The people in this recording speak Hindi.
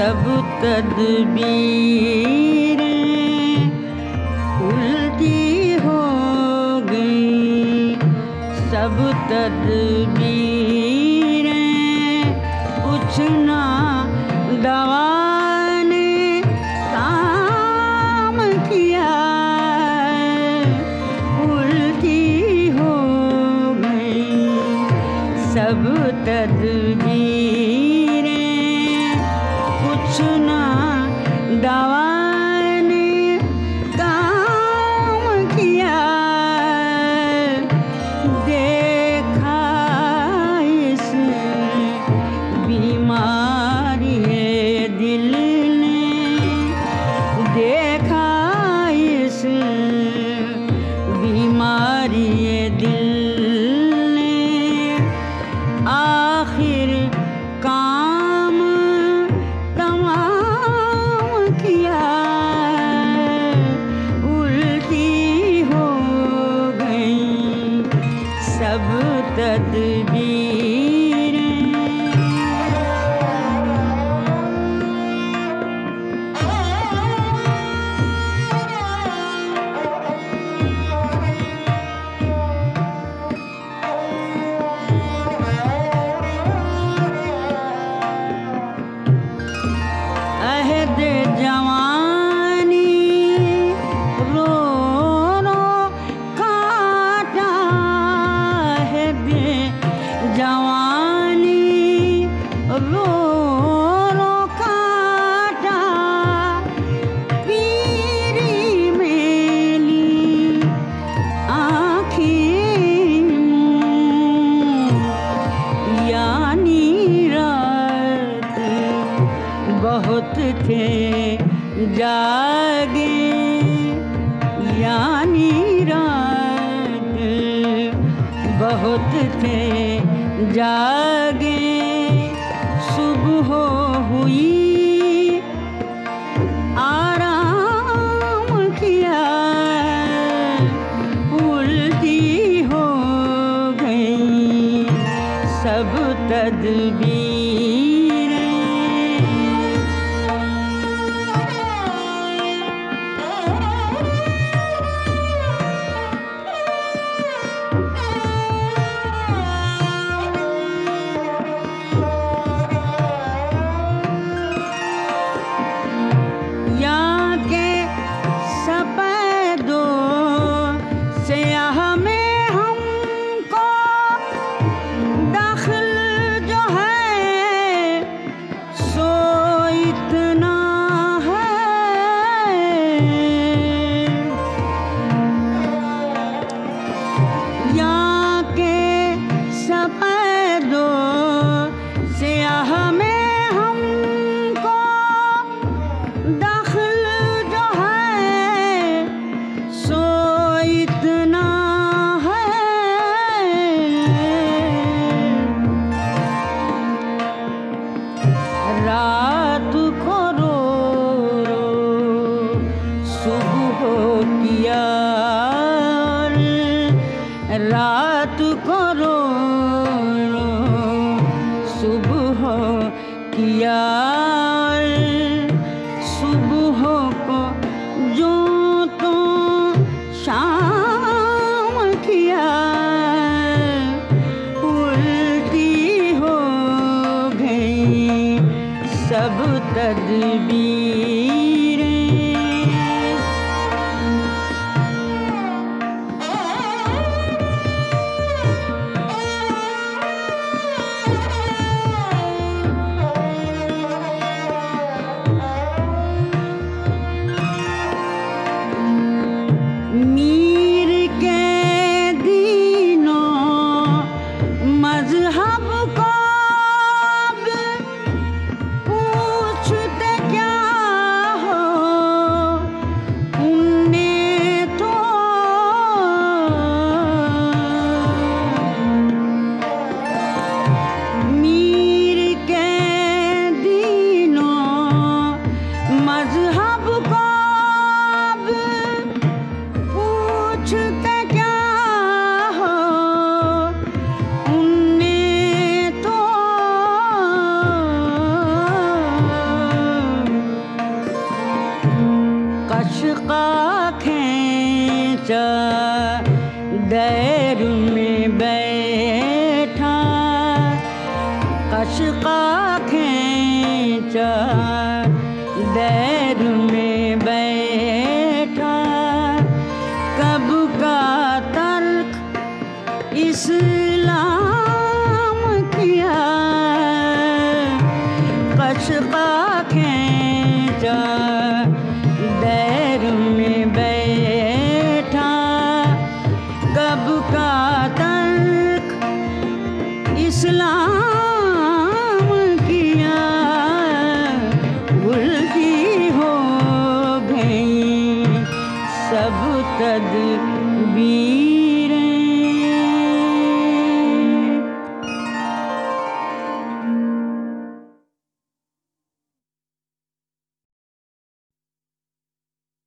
सब तदबीरें उल्टी हो गई, सब तदबीरें कुछ ना दवा ने काम किया, उल्टी हो गई सब तदबीरें, कुछ ना दवा ने काम किया। देखा इस बीमारी है दिल ने, देखा इस बीमारी है दिल ने, आखिर काम तमाम किया, उल्टी हो गई सब तदबीरें। अहद जवानी रो रो काटा, अहद जवानी रो रो काटा, पीरी मेली आँखें यानी रात बहुत थे जागे, यानी रात बहुत थे जागे, सुबह हुई आराम किया, उल्टी हो गई सब तदबीरें। यहाँ के सफेदों स्याह में हमको दखल जो है सो इतना है, यहाँ के सफेदों स्याह में हमको दखल जो है सो इतना है। रात को रो रो सुबह किया, रात को रो रो सुबह किया, सुबह को जो तो शाम किया, उल्टी हो गई सब तदबीरें। मीर के दीनों मजहब को अब पूछते क्या दैर में बैठा, कशका खींचा दैर में बैठा, कब का तर्क इस